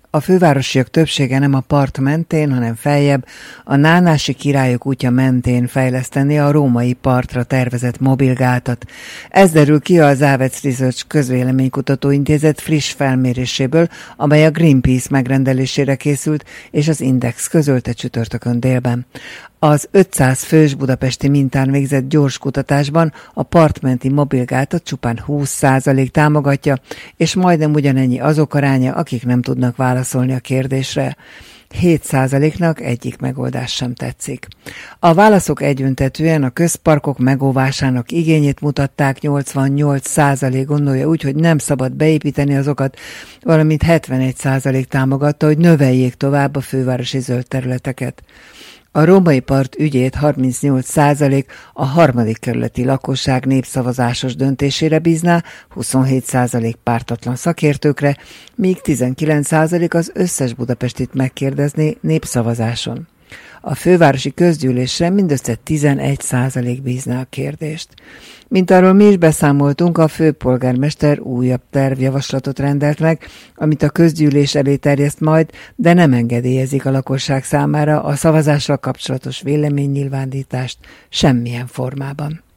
A fővárosiak többsége nem a part mentén, hanem feljebb, a Nánási Királyok útja mentén fejlesztené a római partra tervezett mobilgátat. Ez derül ki az Avets Research közvéleménykutató intézet friss felméréséből, amely a Greenpeace megrendelésére készült, és az Index közölte csütörtökön délben. Az 500 fős budapesti mintán végzett gyors kutatásban a partmenti mobilgátat csupán 20% támogatja, és majdnem ugyanennyi azok aránya, akik nem tudnak válaszolni a kérdésre. 7%-nak egyik megoldás sem tetszik. A válaszok egyöntetűen a közparkok megóvásának igényét mutatták, 88% gondolja úgy, hogy nem szabad beépíteni azokat, valamint 71% támogatta, hogy növeljék tovább a fővárosi zöld területeket. A római part ügyét 38% a harmadik kerületi lakosság népszavazásos döntésére bízná, 27% pártatlan szakértőkre, míg 19% az összes budapestit megkérdezné népszavazáson. A fővárosi közgyűlésre mindössze 11% bízná a kérdést. Mint arról mi is beszámoltunk, a főpolgármester újabb tervjavaslatot rendelt meg, amit a közgyűlés elé terjeszt majd, de nem engedélyezik a lakosság számára a szavazással kapcsolatos véleménynyilvánítást semmilyen formában.